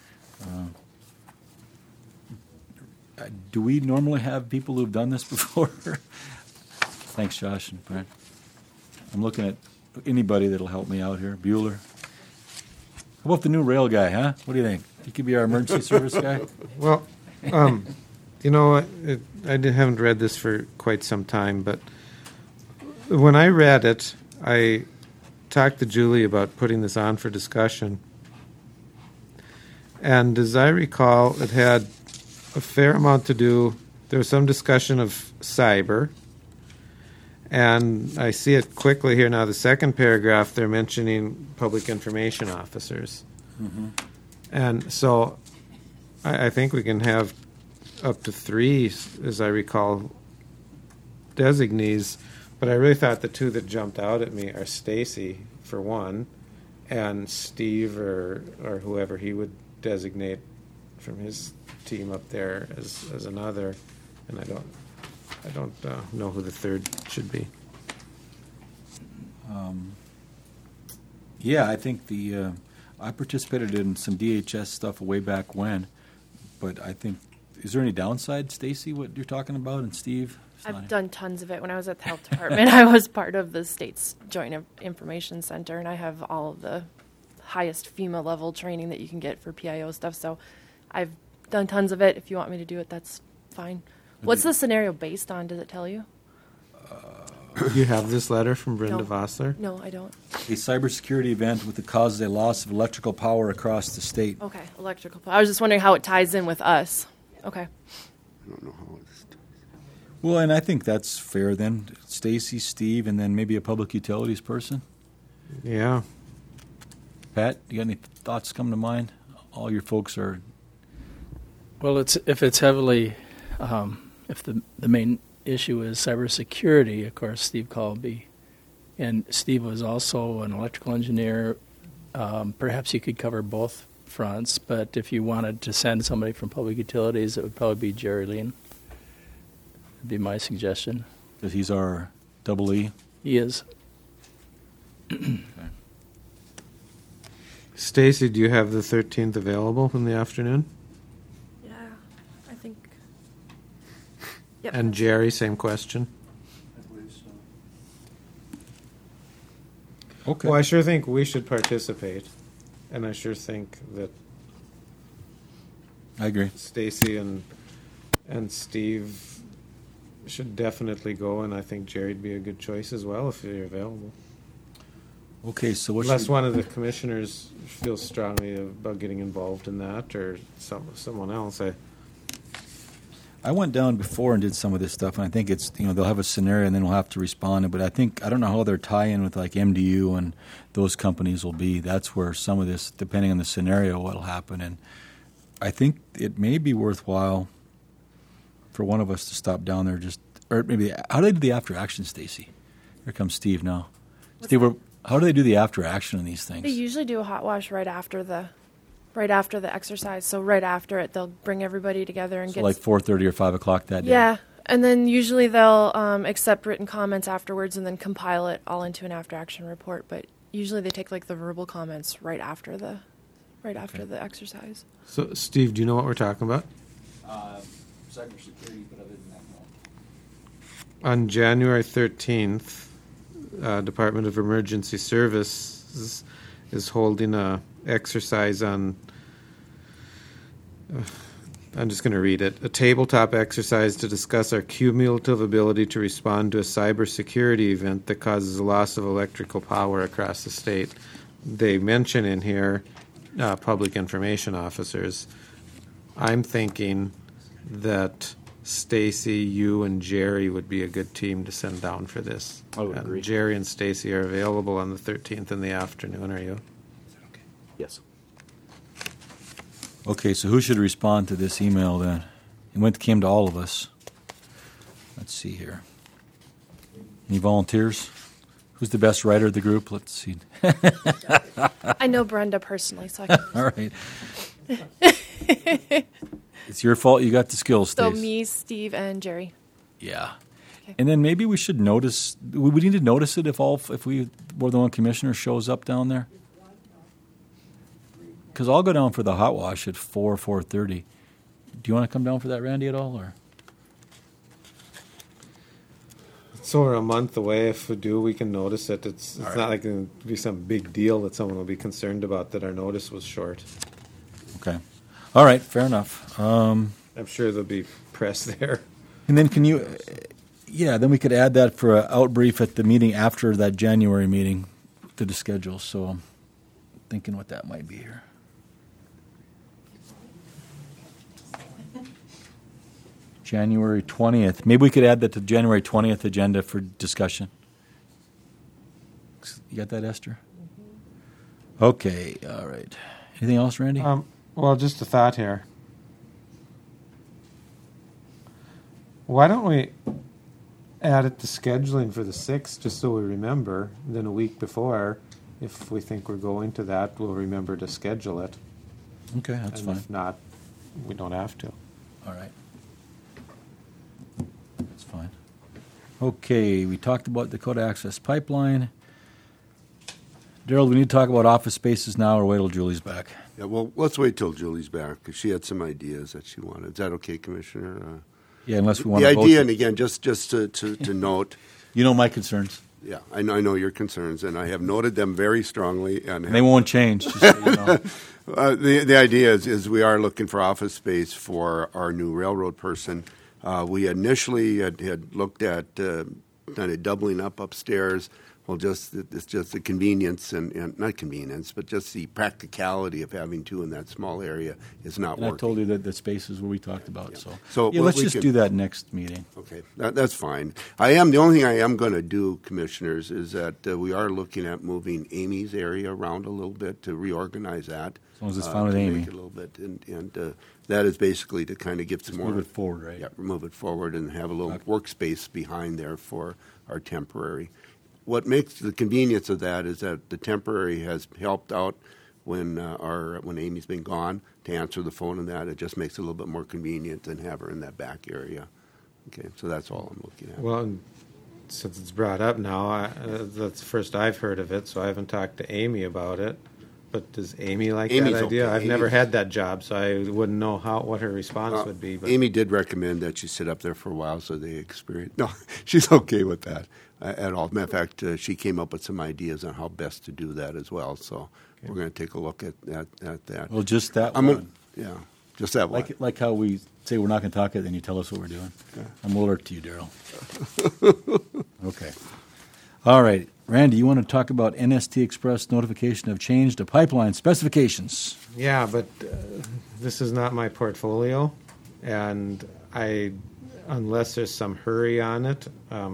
Do we normally have people who've done this before? Thanks, Josh and Brent. I'm looking at anybody that'll help me out here. Bueller. How about the new rail guy, huh? What do you think? He could be our emergency service guy? Well, I haven't read this for quite some time, but when I read it, I talked to Julie about putting this on for discussion. And as I recall, it had a fair amount to do, there was some discussion of cyber. And I see it quickly here now, the second paragraph, they're mentioning public information officers. Mm-hmm. And so I think we can have up to 3, as I recall, designees. But I really thought the 2 that jumped out at me are Stacy, for one, and Steve or whoever he would designate from his team up there as another. And I don't know who the third should be. Yeah, I think I participated in some DHS stuff way back when, but I think, is there any downside, Stacy, what you're talking about, and Steve? I've done tons of it. When I was at the health department, I was part of the state's Joint Information Center, and I have all of the highest FEMA level training that you can get for PIO stuff. So I've done tons of it. If you want me to do it, that's fine. What's the scenario based on? Does it tell you? You have this letter from Brenda No. Vossler? No, I don't. A cybersecurity event with the causes a loss of electrical power across the state. Okay, electrical. I was just wondering how it ties in with us. Okay. I don't know how it's. Well, and I think that's fair then. Stacy, Steve, and then maybe a public utilities person. Yeah. Pat, you got any thoughts come to mind? All your folks are. Well, if it's heavily, if the main issue is cybersecurity, of course, Steve Colby, and Steve was also an electrical engineer. Perhaps you could cover both fronts, but if you wanted to send somebody from public utilities, it would probably be Jerry Lean. Would be my suggestion. Because he's our double E. He is. Okay. Stacy, do you have the 13th available in the afternoon? Yeah, I think. Yep. And Jerry, same question. Okay. Well, I sure think we should participate, and I sure think that I agree. Stacy and Steve should definitely go, and I think Jerry'd be a good choice as well if you're available. Okay, so what Unless should, one of the commissioners feels strongly about getting involved in that, or someone else. I went down before and did some of this stuff, and I think it's, they'll have a scenario and then we'll have to respond. But I don't know how their tie-in with like MDU and those companies will be. That's where some of this, depending on the scenario, what'll happen. And I think it may be worthwhile for one of us to stop down there. Or maybe, how do they do the after action, Stacy? Here comes Steve now. Steve, how do they do the after action on these things? They usually do a hot wash right after the exercise. So right after it, they'll bring everybody together and So like 4:30 or 5 o'clock that day. Yeah, and then usually they'll accept written comments afterwards and then compile it all into an after action report. But usually they take like the verbal comments right after the exercise. So, Steve, do you know what we're talking about? Cybersecurity, but other than that, no. On January 13th, Department of Emergency Services is holding a exercise on, I'm just going to read it, a tabletop exercise to discuss our cumulative ability to respond to a cybersecurity event that causes a loss of electrical power across the state. They mention in here public information officers. I'm thinking that Stacy, you, and Jerry would be a good team to send down for this. I would agree. Jerry and Stacy are available on the 13th in the afternoon. Are you? Yes. Okay, so who should respond to this email then? It came to all of us. Let's see here. Any volunteers? Who's the best writer of the group? Let's see. I know Brenda personally, so I can. All right. It's your fault you got the skills, So Stace. me, Steve, and Jerry. Yeah. Okay. And then maybe we should notice, we need to notice it if more than one commissioner shows up down there. Because I'll go down for the hot wash at 4:30. Do you want to come down for that, Randy, at all? Or? It's over a month away. If we do, we can notice it. It's right. not like it'll be some big deal that someone will be concerned about that our notice was short. Okay. All right, fair enough. I'm sure there'll be press there. And then then we could add that for an out brief at the meeting after that January meeting to the schedule. So I'm thinking what that might be here. January 20th. Maybe we could add that to January 20th agenda for discussion. You got that, Esther? Okay, all right. Anything else, Randy? Well, just a thought here. Why don't we add it to scheduling for the 6th, just so we remember, then a week before, if we think we're going to that, we'll remember to schedule it. Okay, that's And fine. if not, we don't have to. All right. That's fine. Okay, we talked about Dakota Access Pipeline. Daryl, do we need to talk about office spaces now or wait till Julie's back? Yeah, well, let's wait till Julie's back, because she had some ideas that she wanted. Is that okay, Commissioner? Yeah, unless we want the to vote. idea, and again, just to note. You know my concerns. Yeah, I know your concerns, and I have noted them very strongly. And they won't change, just so you know. The idea is we are looking for office space for our new railroad person. We initially had looked at kind of doubling up upstairs. Well, it's just the convenience and not convenience, but just the practicality of having two in that small area is not And working. I told you that the spaces where we talked about. Yeah. So yeah, let's just do that next meeting. Okay, that's fine. The only thing I am going to do, Commissioners, is that we are looking at moving Amy's area around a little bit to reorganize that. As long as it's fine with Amy. Make it a little bit, and that is basically to kind of give some more. Move it forward, right? Yeah, move it forward and have a little workspace behind there for our temporary. What makes the convenience of that is that the temporary has helped out when Amy's been gone to answer the phone and that. It just makes it a little bit more convenient than have her in that back area. Okay, so that's all I'm looking at. Well, and since it's brought up now, that's the first I've heard of it, so I haven't talked to Amy about it. But does Amy like Amy's that idea? okay. I've never had that job, so I wouldn't know what her response would be. But Amy did recommend that she sit up there for a while so they experience. No, she's okay with that at all. Matter of fact, she came up with some ideas on how best to do that as well. So we're going to take a look at that. Well, just that one. Yeah, just that one. Like how we say we're not going to talk it, then you tell us what we're doing. Okay. I'm alert to you, Daryl. Okay. All right. Randy, you want to talk about NST Express notification of change to pipeline specifications? yeah, but this is not my portfolio, and unless there's some hurry on it,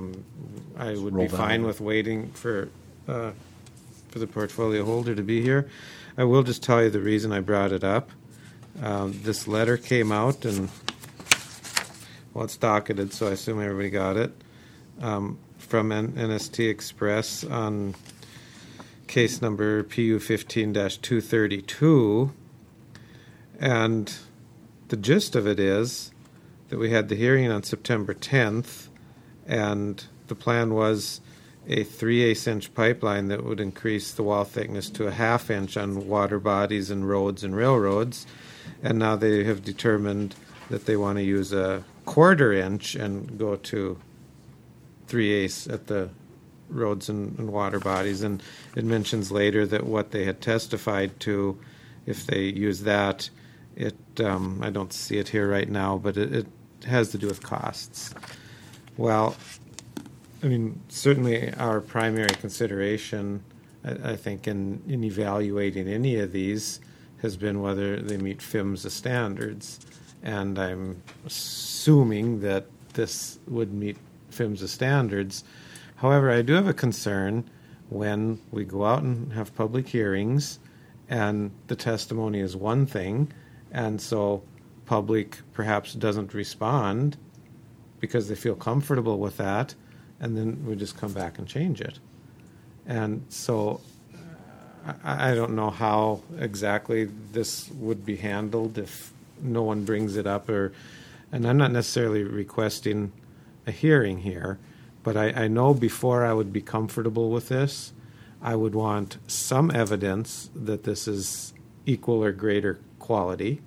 I would Roll be that fine over. with waiting for the portfolio holder to be here. I will just tell you the reason I brought it up. This letter came out, and well, it's docketed, so I assume everybody got it, from NST Express on case number PU 15-232. And the gist of it is that we had the hearing on September 10th, and the plan was a 3/8 inch pipeline that would increase the wall thickness to a 1/2 inch on water bodies and roads and railroads. And now they have determined that they want to use a 1/4 inch and go to 3/8 at the roads and water bodies. And it mentions later that what they had testified to, if they use that, I don't see it here right now, but it has to do with costs. Well, I mean, certainly our primary consideration, I think, in evaluating any of these has been whether they meet PHMSA standards. And I'm assuming that this would meet PHMSA standards. However, I do have a concern when we go out and have public hearings and the testimony is one thing, and so public perhaps doesn't respond because they feel comfortable with that, and then we just come back and change it. And so I don't know how exactly this would be handled if no one brings it up, and I'm not necessarily requesting a hearing here, but I know before I would be comfortable with this, I would want some evidence that this is equal or greater quality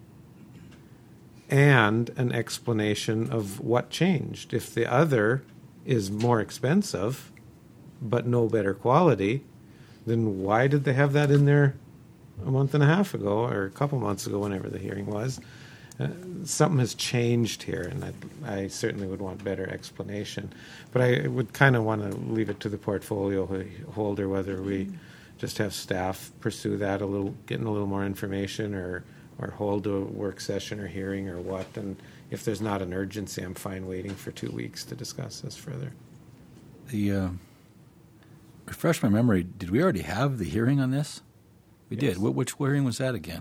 and an explanation of what changed. If the other is more expensive but no better quality, then why did they have that in there a month and a half ago or a couple months ago, whenever the hearing was? Something has changed here, and I certainly would want better explanation. But I would kind of want to leave it to the portfolio holder whether we just have staff pursue that a little, getting a little more information, or hold a work session or hearing or what. And if there's not an urgency, I'm fine waiting for 2 weeks to discuss this further. Refresh my memory, did we already have the hearing on this? We Yes. did. Which hearing was that again?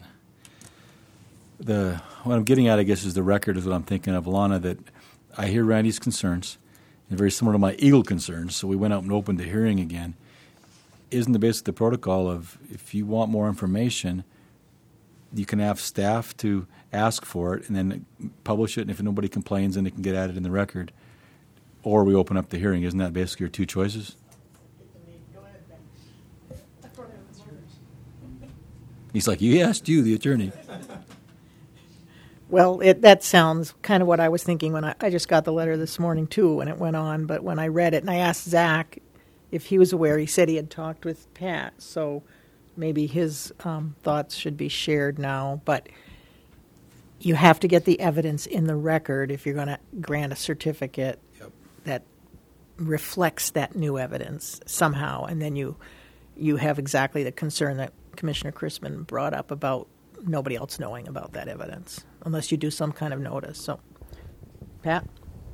What I'm getting at, I guess, is the record is what I'm thinking of, Lana, that I hear Randy's concerns, and very similar to my Eagle concerns, so we went out and opened the hearing again. Isn't the basic the protocol of if you want more information, you can have staff to ask for it and then publish it, and if nobody complains, then it can get added in the record, or we open up the hearing. Isn't that basically your two choices? He's like, you asked you, the attorney. Well, that sounds kind of what I was thinking when I just got the letter this morning, too, when it went on. But when I read it, and I asked Zach if he was aware, he said he had talked with Pat. So maybe his thoughts should be shared now. But you have to get the evidence in the record if you're going to grant a certificate that reflects that new evidence somehow. And then you have exactly the concern that Commissioner Chrisman brought up about nobody else knowing about that evidence, unless you do some kind of notice. So, Pat?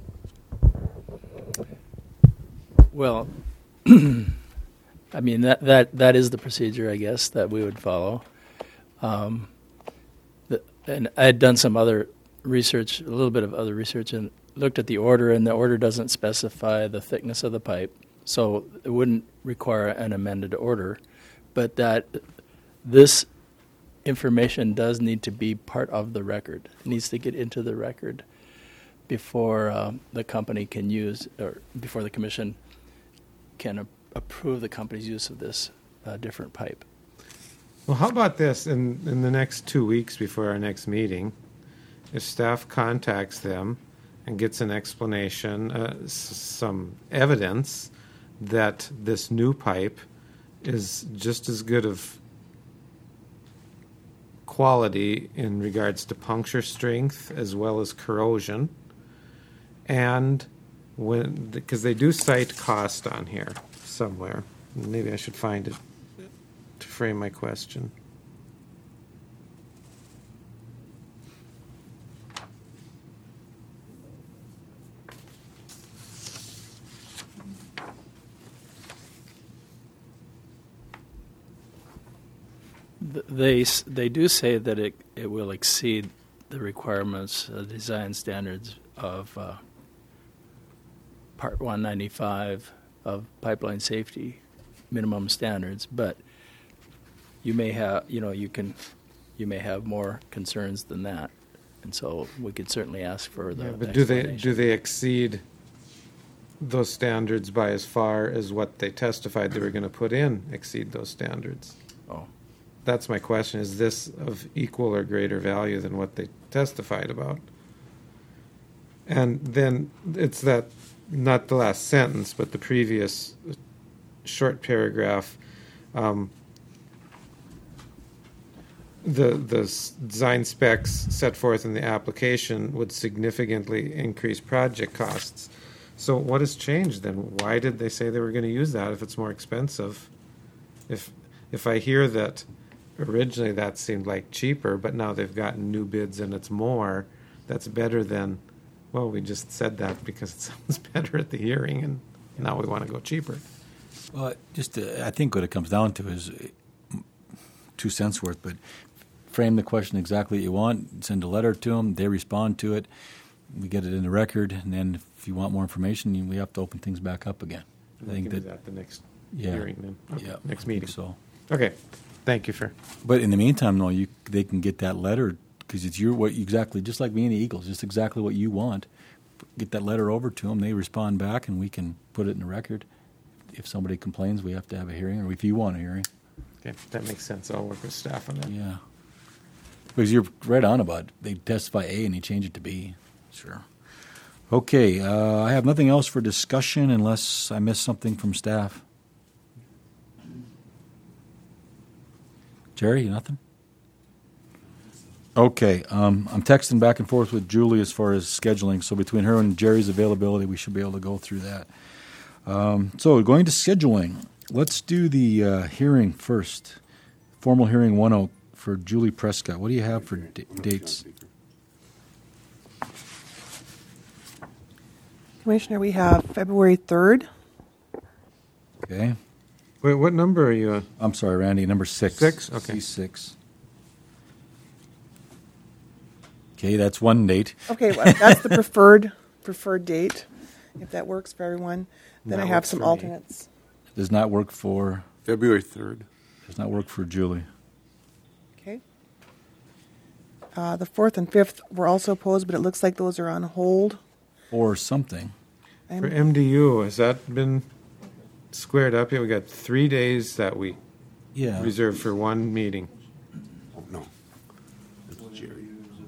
Well, I mean, that is the procedure, I guess, that we would follow. And I had done some other research, a little bit of other research, and looked at the order, and the order doesn't specify the thickness of the pipe, so it wouldn't require an amended order. But that this information does need to be part of the record. It needs to get into the record before the company can use, or before the commission can approve the company's use of this different pipe. Well, how about this? In the next 2 weeks before our next meeting, if staff contacts them and gets an explanation, some evidence that this new pipe is just as good of quality in regards to puncture strength as well as corrosion, and because they do cite cost on here somewhere. Maybe I should find it to frame my question. They do say that it will exceed the requirements, design standards of Part 195 of pipeline safety minimum standards, but you may have, you may have more concerns than that, and so we could certainly ask for the. But do they exceed those standards by as far as what they testified they were going to put in? Exceed those standards? Oh, that's my question. Is this of equal or greater value than what they testified about? And then it's that, not the last sentence, but the previous short paragraph. The design specs set forth in the application would significantly increase project costs. So what has changed then? Why did they say they were going to use that if it's more expensive? If I hear that originally that seemed like cheaper, but now they've gotten new bids and it's more, that's better than, well, we just said that because it sounds better at the hearing and now we want to go cheaper. Well, I think what it comes down to is 2 cents worth, but frame the question exactly what you want, send a letter to them, they respond to it, we get it in the record, and then if you want more information, we have to open things back up again. I think that the next hearing then, next meeting. So, okay, thank you for. But in the meantime, though, they can get that letter because it's exactly just like me and the Eagles, just exactly what you want. Get that letter over to them, they respond back, and we can put it in the record. If somebody complains, we have to have a hearing, or if you want a hearing. Okay, that makes sense. I'll work with staff on that. Yeah. Because you're right on about it. They testify A and they change it to B. Sure. Okay, I have nothing else for discussion unless I missed something from staff. Jerry, nothing? Okay, I'm texting back and forth with Julie as far as scheduling, so between her and Jerry's availability, we should be able to go through that. So going to scheduling, let's do the hearing first. Formal hearing 1 for Julie Prescott. What do you have for dates? Commissioner, we have February 3rd. Okay. Wait, what number are you on? I'm sorry, Randy, number 6. 6? Okay. C6. Okay, that's one date. Okay, well, that's the preferred date, if that works for everyone. Then I have some alternates. Does not work for... February 3rd. Does not work for Julie. Okay. The 4th and 5th were also opposed, but it looks like those are on hold. Or something. For MDU, has that been squared up yet? We got 3 days that we reserved for one meeting. Oh, no. That's Jerry.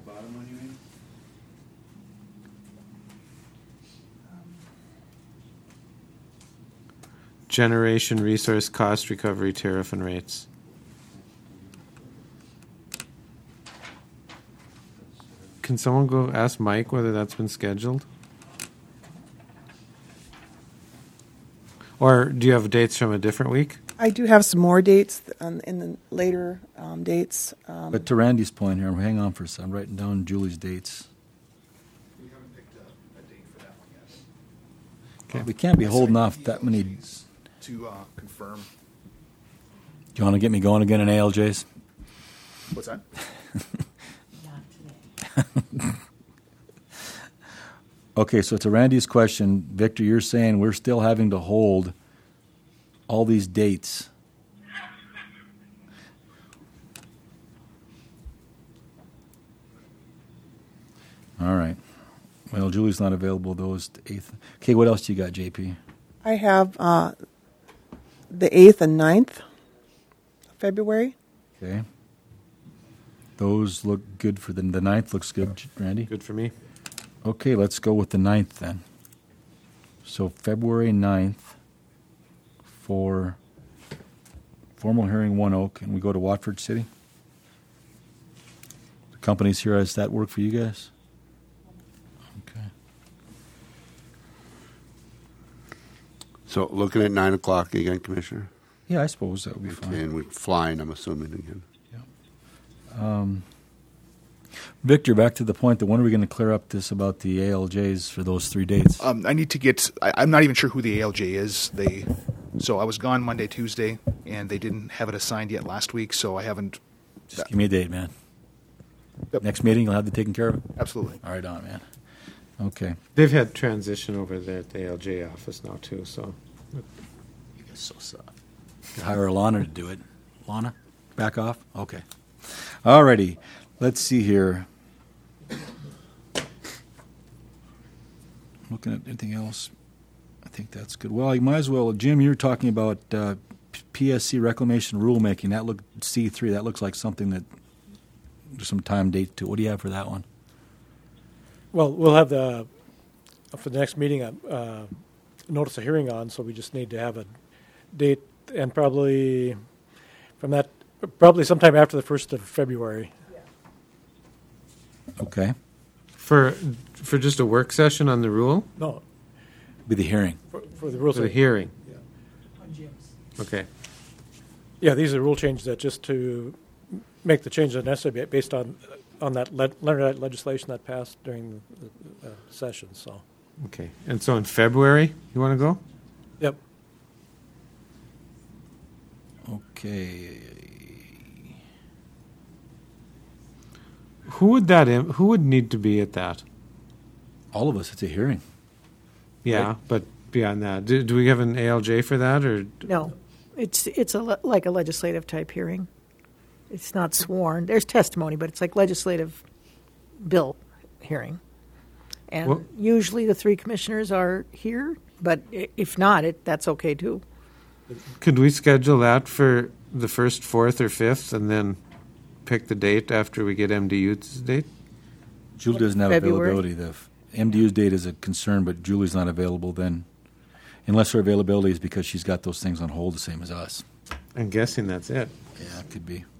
Generation resource cost recovery tariff and rates. Can someone go ask Mike whether that's been scheduled? Or do you have dates from a different week? I do have some more dates in the later dates. But to Randy's point here, hang on for a second. I'm writing down Julie's dates. We haven't picked a date for that one yet. Okay. We can't be holding off that many. To confirm. Do you want to get me going again in ALJs? What's that? Okay, so to Randy's question, Victor, you're saying we're still having to hold all these dates. All right. Well, Julie's not available those 8th. Okay, what else do you got, JP? I have the 8th and 9th of February. Okay. Those look good for the 9th. Looks good, Randy? Good for me. Okay, let's go with the 9th then. So February 9th for formal hearing 1 Oak, and we go to Watford City. The company's here. Does that work for you guys? Okay. So looking at 9 o'clock again, Commissioner? Yeah, I suppose that would be fine. And we're flying, I'm assuming, again. Yeah. Victor, back to the point that when are we going to clear up this about the ALJs for those 3 dates? I need to get. I'm not even sure who the ALJ is. So I was gone Monday, Tuesday, and they didn't have it assigned yet last week. So I haven't. Just give me a date, man. Yep. Next meeting, you'll have that taken care of? Absolutely. All right, on, man. Okay. They've had transition over there at the ALJ office now too, so. You guys so soft. Hire Lana to do it. Lana, back off? Okay. All righty. Let's see here. Looking at anything else? I think that's good. Well, you might as well. Jim, you were talking about PSC reclamation rulemaking. That look C3. That looks like something that there's some time date to. What do you have for that one? Well, we'll have for the next meeting, notice a hearing on, so we just need to have a date, and probably sometime after the 1st of February. Okay. For just a work session on the rule? No. Be the hearing. For the rules. For the hearing? Yeah. On Jim's. Okay. Yeah, these are rule changes that just to make the changes that necessary based on that legislation that passed during the session. So. Okay. And so in February, you want to go? Yep. Okay. Who would need to be at that? All of us. It's a hearing. Yeah, right? But beyond that, do we have an ALJ for that, or No, it's like a legislative type hearing. It's not sworn. There's testimony, but it's like legislative bill hearing. And usually the 3 commissioners are here, but if not, that's okay too. Could we schedule that for the 1st, 4th, or 5th, and then pick the date after we get MDU's date? Julie doesn't have February? availability. The MDU's date is a concern, but Julie's not available then, unless her availability is because she's got those things on hold the same as us. I'm guessing that's it. Yeah, it could be.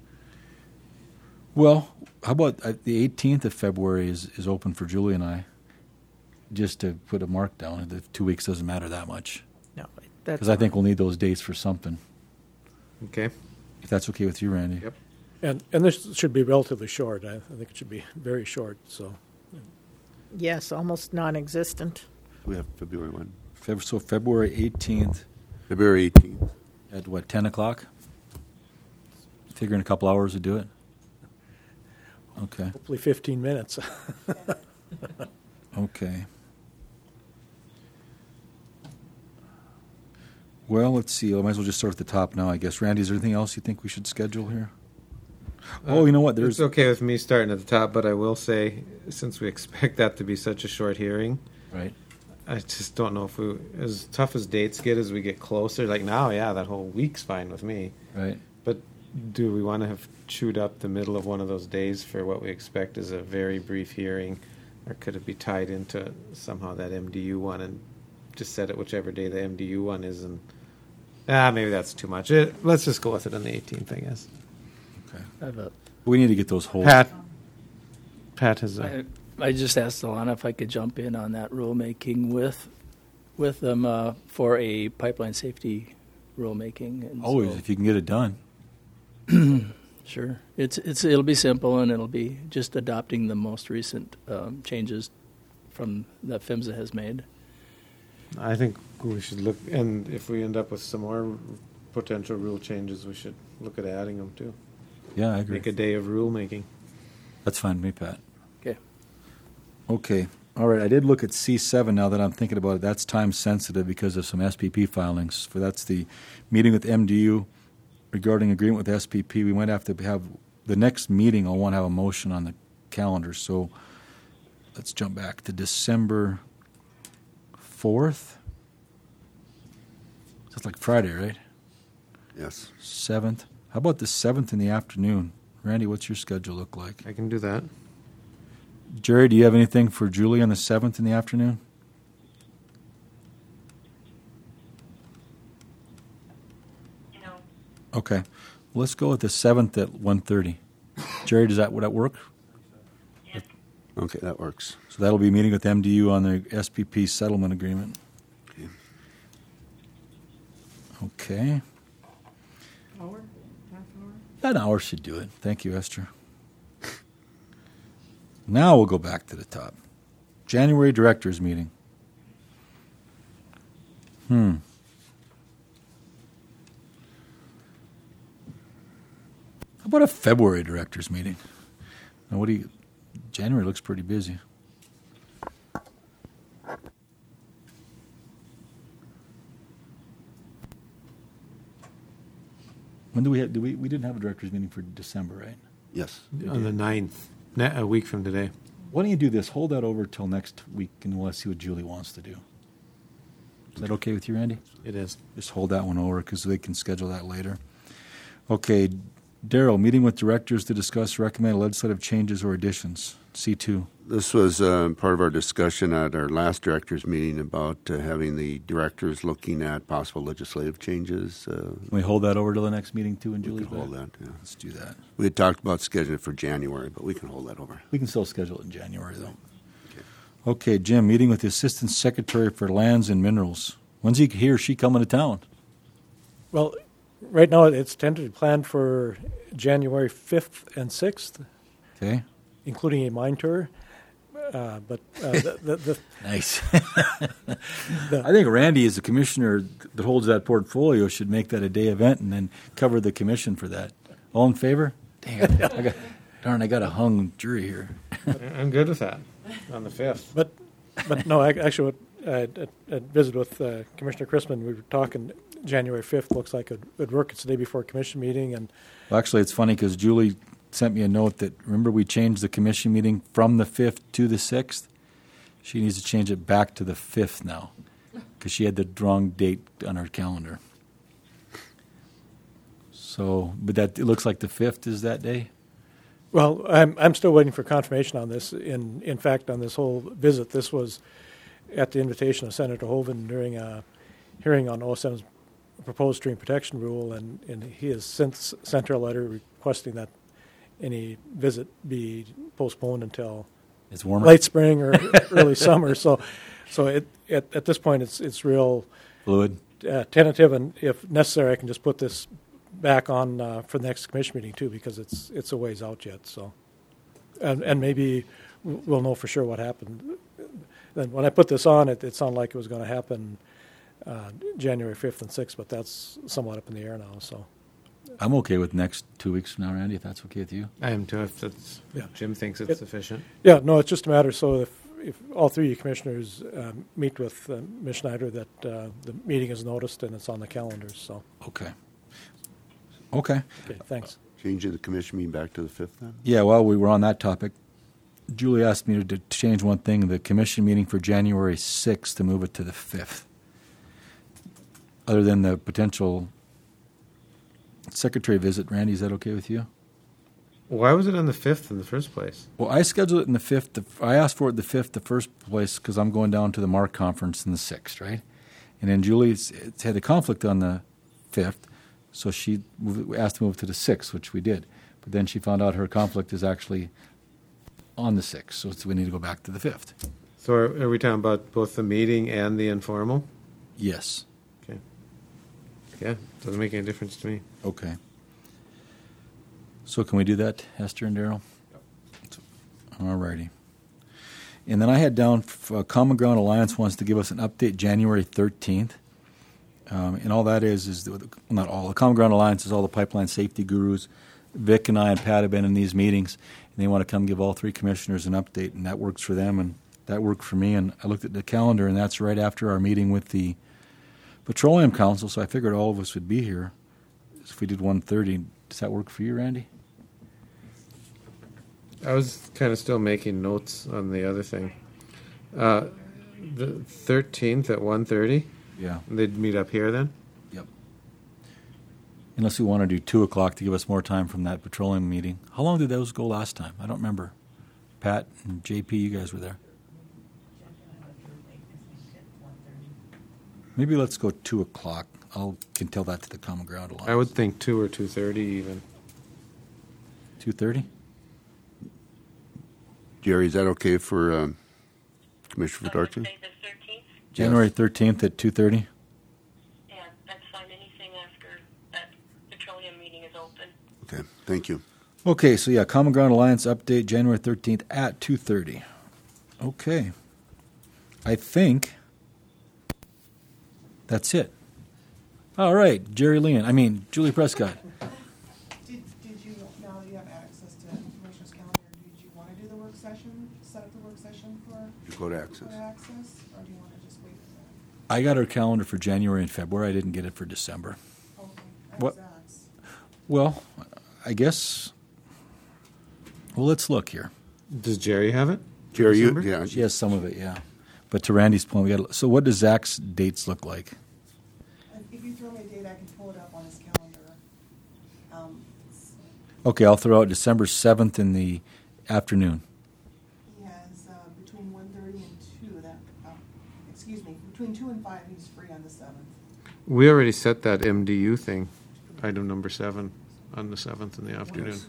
Well, how about the 18th of February is open for Julie and I, just to put a mark down. The 2 weeks doesn't matter that much. No, because I think we'll need those dates for something. Okay. If that's okay with you, Randy. Yep. And this should be relatively short. I think it should be very short. So. Yes, almost non-existent. We have February 1. So February 18th. February 18th. At what, 10 o'clock? Figuring a couple hours to do it? Okay. Hopefully 15 minutes. Okay. Well, let's see. I might as well just start at the top now, I guess. Randy, is there anything else you think we should schedule here? Oh, you know what? It's okay with me starting at the top, but I will say, since we expect that to be such a short hearing, right? I just don't know if as tough as dates get as we get closer. Like now, yeah, that whole week's fine with me. Right. But do we want to have chewed up the middle of one of those days for what we expect is a very brief hearing, or could it be tied into somehow that MDU one and just set it whichever day the MDU one is? And maybe that's too much. Let's just go with it on the 18th, I guess. Okay. We need to get those holds. Pat has I just asked Alana if I could jump in on that rulemaking with them for a pipeline safety rulemaking. And always, if you can get it done. Sure. It'll be simple, and it'll be just adopting the most recent changes from that PHMSA has made. I think we should look, and if we end up with some more potential rule changes, we should look at adding them too. Yeah, I agree. Make a day of rulemaking. That's fine with me, Pat. Okay. Okay. All right. I did look at C7 now that I'm thinking about it. That's time sensitive because of some SPP filings. That's the meeting with MDU regarding agreement with SPP. We might have to have the next meeting. I'll want to have a motion on the calendar. So let's jump back to December 4th. That's like Friday, right? Yes. 7th. How about the 7th in the afternoon? Randy, what's your schedule look like? I can do that. Jerry, do you have anything for Julie on the 7th in the afternoon? No. Okay. Let's go with the 7th at 1:30. Jerry, would that work? Yep. Okay, that works. So that'll be meeting with MDU on the SPP settlement agreement. Okay. Hour? Half hour? An hour should do it. Thank you, Esther. Now we'll go back to the top. January directors meeting. How about a February directors meeting? Now, January looks pretty busy. When do we have? We didn't have a directors meeting for December, right? Yes. On the 9th, a week from today. Why don't you do this? Hold that over till next week, and we'll see what Julie wants to do. Is that okay with you, Randy? It is. Just hold that one over because they can schedule that later. Okay, Daryl, meeting with directors to discuss recommended legislative changes or additions. C2. This was part of our discussion at our last directors meeting about having the directors looking at possible legislative changes. Can we hold that over till the next meeting too, and Julie's back? Hold that, yeah. Let's do that. We had talked about scheduling it for January, but we can hold that over. We can still schedule it in January, though. Okay, Jim, meeting with the Assistant Secretary for Lands and Minerals. When's he or she coming to town? Well, right now it's tentatively planned for January 5th and 6th. Okay. Including a mine tour. Nice. I think Randy, as a commissioner that holds that portfolio, should make that a day event and then cover the commission for that. All in favor? Dang, I got a hung jury here. I'm good with that on the 5th. But no, actually, I visited with Commissioner Chrisman. We were talking January 5th. Looks like it would work. It's the day before a commission meeting. And well, actually, it's funny because Julie sent me a note that, remember, we changed the commission meeting from the 5th to the 6th? She needs to change it back to the 5th now because she had the wrong date on her calendar. So, but it looks like the 5th is that day? Well, I'm still waiting for confirmation on this. In fact, on this whole visit, this was at the invitation of Senator Hoeven during a hearing on OSM's proposed stream protection rule, and he has since sent her a letter requesting that any visit be postponed until it's warmer, late spring or early summer. So at this point, it's real fluid, tentative, and if necessary, I can just put this back on for the next commission meeting too, because it's a ways out yet. So, and maybe we'll know for sure what happened. Then when I put this on, it sounded like it was going to happen January 5th and 6th, but that's somewhat up in the air now. So. I'm okay with next 2 weeks from now, Randy, if that's okay with you. I am too, if Jim thinks it's sufficient. Yeah, no, it's just a matter, so if all three of you commissioners meet with Ms. Schneider, that the meeting is noticed and it's on the calendars, so. Okay, thanks. Changing the commission meeting back to the 5th then? Yeah, while we were on that topic, Julie asked me to change one thing, the commission meeting for January 6th, to move it to the 5th. Other than the potential secretary visit, Randy, is that okay with you? Why was it on the 5th in the first place? Well, I scheduled it in the 5th. I asked for it the 5th, the first place, because I'm going down to the MARC conference in the 6th, right? And then Julie had a conflict on the 5th, so she asked to move to the 6th, which we did. But then she found out her conflict is actually on the 6th, so we need to go back to the 5th. So are we talking about both the meeting and the informal? Yes. Okay. Yeah, doesn't make any difference to me. Okay. So can we do that, Esther and Daryl? Yep. All righty. And then I had down Common Ground Alliance wants to give us an update January 13th. And all that is not all. The Common Ground Alliance is all the pipeline safety gurus. Vic and I and Pat have been in these meetings, and they want to come give all three commissioners an update, and that works for them, and that worked for me. And I looked at the calendar, and that's right after our meeting with the Petroleum Council, so I figured all of us would be here if we did 1:30. Does that work for you, Randy? I was kind of still making notes on the other thing. The 13th at 1:30? Yeah. They'd meet up here then? Yep. Unless we want to do 2 o'clock to give us more time from that petroleum meeting. How long did those go last time? I don't remember. Pat and JP, you guys were there. Maybe let's go 2 o'clock. I can tell that to the Common Ground Alliance. I would think 2 or 2:30 even. 2:30? Jerry, is that okay for Commissioner Fedorchik? January 13th at 2:30? Yeah, that's fine. Anything after that petroleum meeting is open. Okay, thank you. Okay, so yeah, Common Ground Alliance update January 13th at 2:30. Okay. I think that's it. All right, Julie Prescott. Did you, now that you have access to the Commissioner's calendar, did you Go to Access. Or do you want to just wait for that? I got our calendar for January and February. I didn't get it for December. Okay. What? Zach's. Well, I guess. Well, let's look here. Does Jerry have it? Jerry, December? yeah. She has some of it, yeah. But to Randy's point, we got. So, what does Zach's dates look like? If you throw me a date, I can pull it up on his calendar. Okay, I'll throw out December 7th in the afternoon. He has between 1:30 and 2. Between 2 and 5, he's free on the 7th. We already set that MDU thing, item number 7, on the 7th in the afternoon.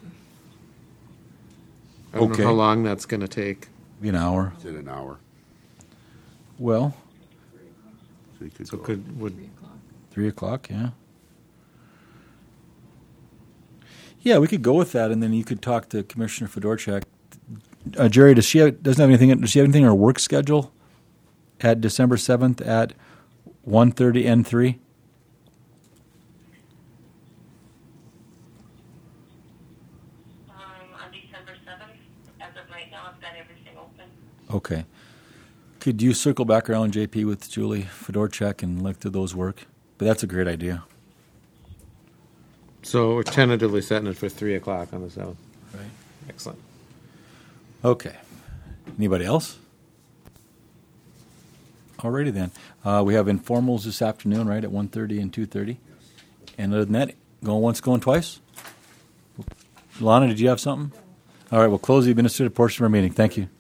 I don't Okay. know how long that's going to take. Be an hour. It's in an hour. Well, So you could So go. would 3 o'clock, yeah. Yeah, we could go with that, and then you could talk to Commissioner Fedorchak. Jerry, does she have anything in her work schedule at December 7th at 1:30 and 3? On December 7th, as of right now, I've got everything open. Okay. Could you circle back around, JP, with Julie Fedorchak and look to those work? But that's a great idea. So we're tentatively setting it for 3 o'clock on the 7th. Right. Excellent. Okay. Anybody else? Alrighty then. We have informals this afternoon, right, at 1:30 and 2:30. And other than that, going once, going twice? Lana, did you have something? All right, we'll close the administrative portion of our meeting. Thank you.